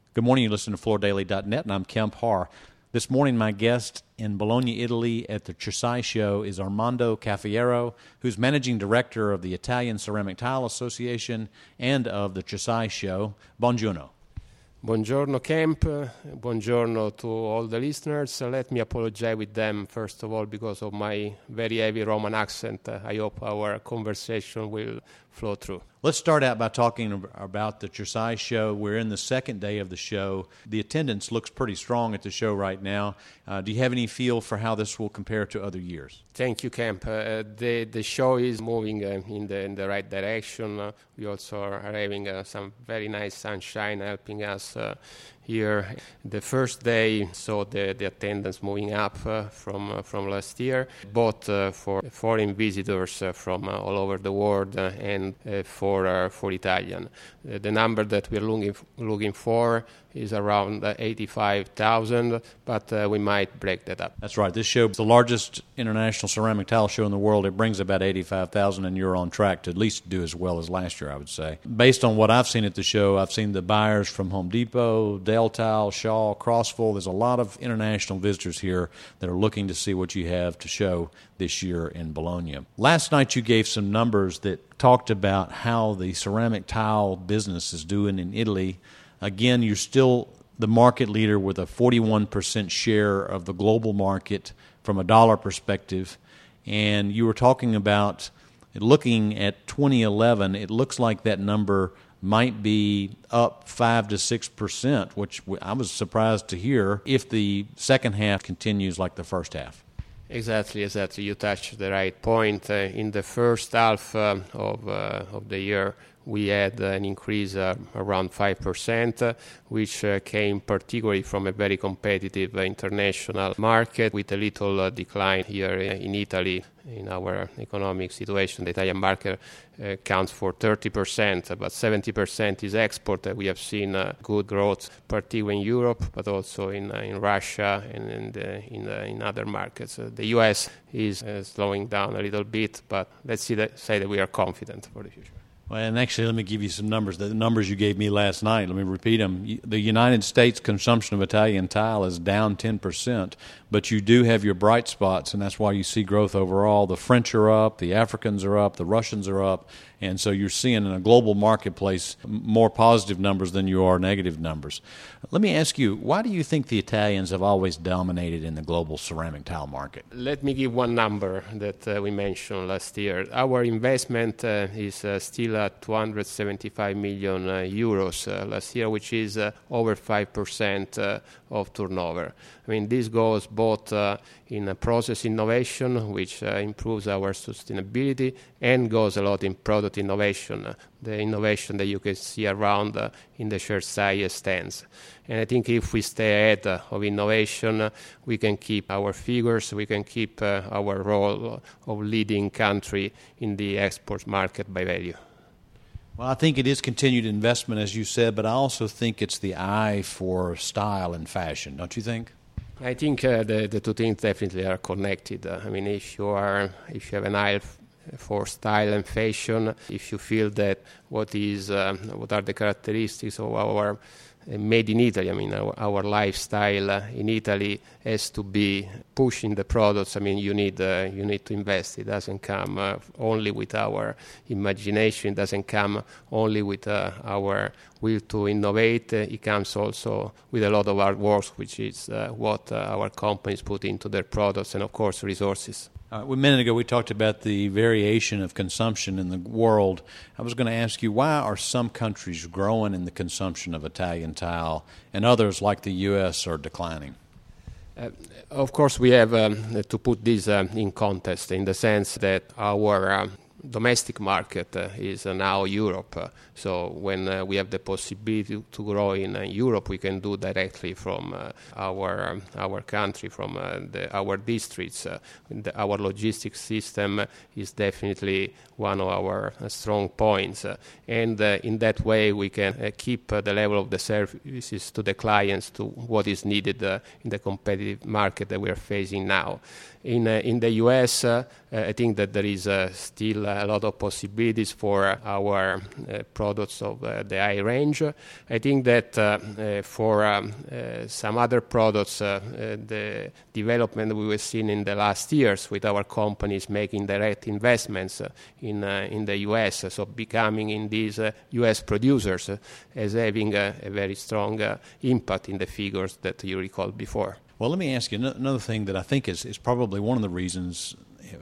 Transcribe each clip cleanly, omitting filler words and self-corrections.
Good morning. You listen to FloorDaily.net, and I'm Kemp Harr. This morning, my guest in Bologna, Italy at the CERSAI show is Armando Cafiero, who's managing director of the Italian Ceramic Tile Association and of the CERSAI show. Buongiorno. Buongiorno, Kemp. Buongiorno to all the listeners. Let me apologize with them, first of all, because of my very heavy Roman accent. I hope our conversation will flow through. Let's start out by talking about the CERSAI show. We're in the second day of the show. The attendance looks pretty strong at the show right now. Do you have any feel for how this will compare to other years? Thank you, Kemp. The show is moving in the right direction. We also are having some very nice sunshine helping us here. The first day saw the attendance moving up from last year, both for foreign visitors from all over the world and for Italian. The number that we're looking for is around 85,000, but we might break that up. That's right. This show is the largest international ceramic tile show in the world. It brings about 85,000, and you're on track to at least do as well as last year, I would say. Based on what I've seen at the show, I've seen the buyers from Home Depot, Del Tile, Shaw, Crossville. There's a lot of international visitors here that are looking to see what you have to show this year in Bologna. Last night you gave some numbers that talked about how the ceramic tile business is doing in Italy. Again, you're still the market leader with a 41% share of the global market from a dollar perspective. And you were talking about looking at 2011, it looks like that number might be up 5 to 6%, which I was surprised to hear if the second half continues like the first half. Exactly. You touched the right point. In the first half of the year, we had an increase around 5%, which came particularly from a very competitive international market with a little decline here in Italy. In our economic situation, the Italian market counts for 30%, but 70% is export. We have seen good growth, particularly in Europe, but also in Russia and in other markets. The U.S. is slowing down a little bit, but let's say that we are confident for the future. Well, and actually, let me give you some numbers. The numbers you gave me last night, let me repeat them. The United States consumption of Italian tile is down 10%, but you do have your bright spots, and that's why you see growth overall. The French are up, the Africans are up, the Russians are up, and so you're seeing in a global marketplace more positive numbers than you are negative numbers. Let me ask you, why do you think the Italians have always dominated in the global ceramic tile market? Let me give one number that we mentioned last year. Our investment is still at 275 million euros last year, which is over 5% of turnover. I mean, this goes both in process innovation, which improves our sustainability, and goes a lot in product innovation, the innovation that you can see around in the CERSAI stands. And I think if we stay ahead of innovation, we can keep our figures, we can keep our role of leading country in the export market by value. Well, I think it is continued investment, as you said, but I also think it's the eye for style and fashion, don't you think? I think the two things definitely are connected. I mean, if you have an eye for style and fashion, if you feel that what are the characteristics of our made in Italy, I mean, our lifestyle in Italy has to be pushing the products. I mean, you need to invest. It doesn't come only with our imagination. It doesn't come only with our will to innovate. It comes also with a lot of hard work, which is what our companies put into their products, and of course resources. A minute ago we talked about the variation of consumption in the world. I was going to ask you, why are some countries growing in the consumption of Italian tile and others like the U.S. are declining? Of course, we have to put this in context, in the sense that our domestic market is now Europe. So when we have the possibility to grow in Europe, we can do directly from our country, from our districts. Our logistics system is definitely one of our strong points. And in that way, we can keep the level of the services to the clients to what is needed in the competitive market that we are facing now. In the U.S., I think that there is still a lot of possibilities for our products of the high range. I think that for some other products, the development we were seeing in the last years with our companies making direct investments in the U.S., so becoming in these U.S. producers, as having a very strong impact in the figures that you recalled before. Well, let me ask you another thing that I think is probably one of the reasons,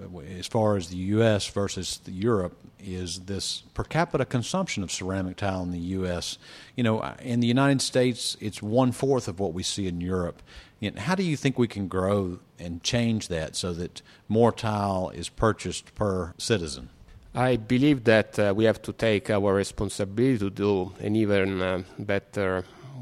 as far as the U.S. versus Europe, is this per capita consumption of ceramic tile in the U.S. You know, in the United States, it's 1/4 of what we see in Europe. And how do you think we can grow and change that so that more tile is purchased per citizen? I believe that we have to take our responsibility to do an even better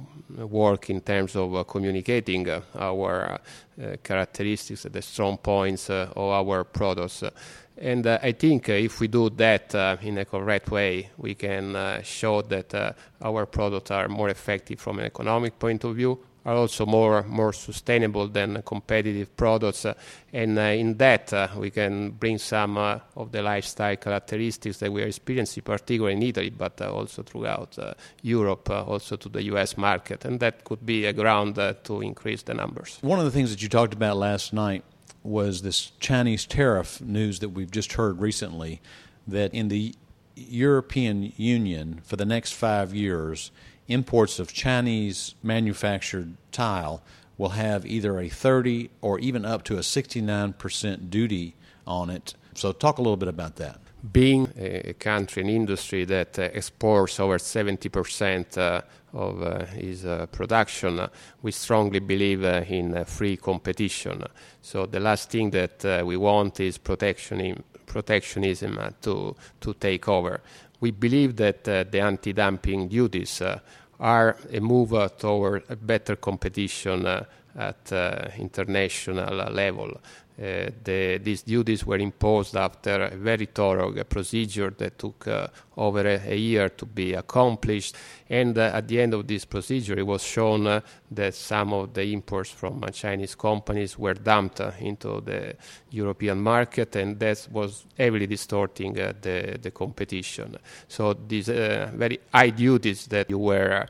work in terms of communicating our characteristics, the strong points of our products. And I think if we do that in a correct way, we can show that our products are more effective from an economic point of view, are also more sustainable than competitive products, and in that we can bring some of the lifestyle characteristics that we are experiencing, particularly in Italy, but also throughout Europe, also to the U.S. market, and that could be a ground to increase the numbers. One of the things that you talked about last night was this Chinese tariff news that we've just heard recently, that in the European Union for the next 5 years, imports of Chinese manufactured tile will have either a 30 or even up to a 69% duty on it. So talk a little bit about that. Being a country, an industry that exports over 70% of its production, we strongly believe in free competition. So the last thing that we want is protectionism to take over. We believe that the anti-dumping duties are a move toward a better competition at international level. These duties were imposed after a very thorough procedure that took over a year to be accomplished, and at the end of this procedure it was shown that some of the imports from Chinese companies were dumped into the European market, and that was heavily distorting the competition. So these very high duties that you were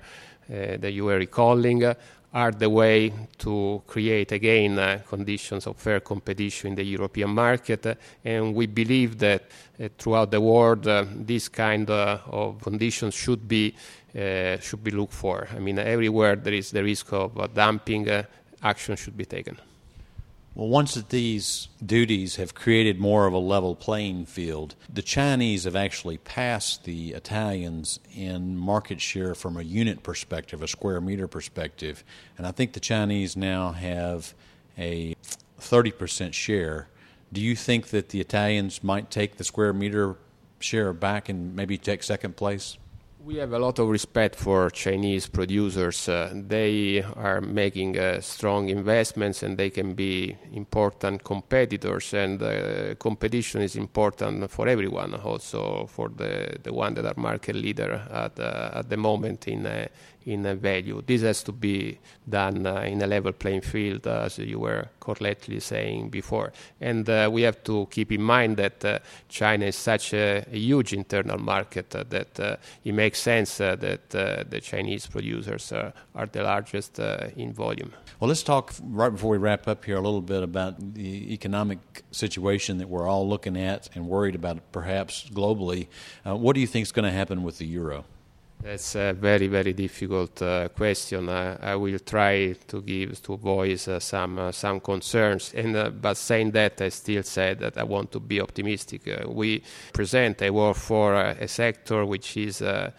recalling are the way to create again conditions of fair competition in the European market, and we believe that throughout the world this kind of conditions should be looked for. I mean, everywhere there is the risk of dumping, action should be taken. Well, once that these duties have created more of a level playing field, the Chinese have actually passed the Italians in market share from a unit perspective, a square meter perspective. And I think the Chinese now have a 30% share. Do you think that the Italians might take the square meter share back and maybe take second place? We have a lot of respect for Chinese producers. They are making strong investments and they can be important competitors, and competition is important for everyone, also for the one that are market leader at the moment in value. This has to be done in a level playing field, as you were correctly saying before. And we have to keep in mind that China is such a huge internal market that it makes sense that the Chinese producers are the largest in volume. Well, let's talk right before we wrap up here a little bit about the economic situation that we're all looking at and worried about perhaps globally. What do you think is going to happen with the euro? That's a very, very difficult question. I will try to voice some concerns, and but saying that, I still say that I want to be optimistic. We present a work for a sector which is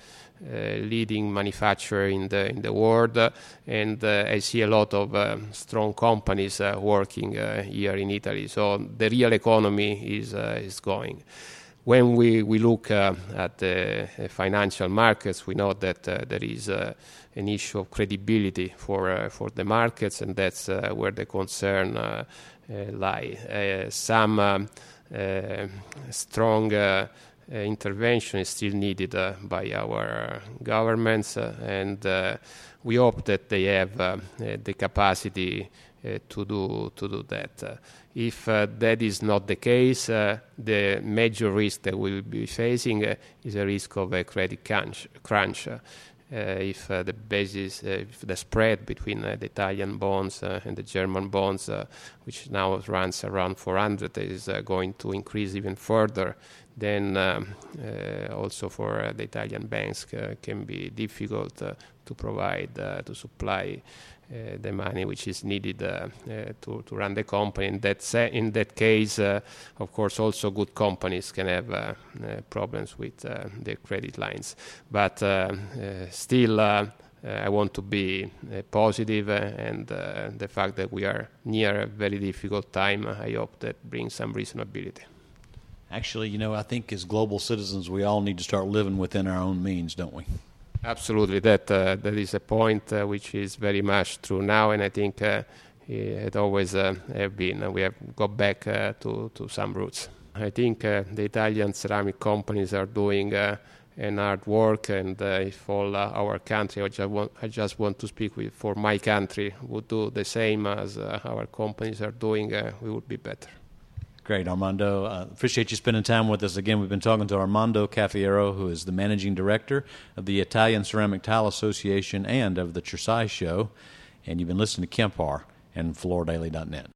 leading manufacturer in the world, and I see a lot of strong companies working here in Italy. So the real economy is going. When we look at the financial markets, we know that there is an issue of credibility for the markets, and that's where the concern lie. Some strong intervention is still needed by our governments, and we hope that they have the capacity to do that. If that is not the case, the major risk that we will be facing is a risk of a credit crunch. If the basis, if the spread between the Italian bonds and the German bonds, which now runs around 400, is going to increase even further, then also for the Italian banks can be difficult to provide, to supply the money which is needed to run the company. In that case, of course, also good companies can have problems with their credit lines. But still, I want to be positive, and the fact that we are near a very difficult time, I hope that brings some reasonability. Actually, I think as global citizens, we all need to start living within our own means, don't we? Absolutely, that is a point which is very much true now, and I think it always have been. We have got back to some roots. I think the Italian ceramic companies are doing an hard work, and if all our country, I just want to speak for my country, would do the same as our companies are doing, we would be better. Great, Armando. Appreciate you spending time with us again. We've been talking to Armando Cafiero, who is the managing director of the Italian Ceramic Tile Association and of the Cersei Show. And you've been listening to Kemp and FloorDaily.net.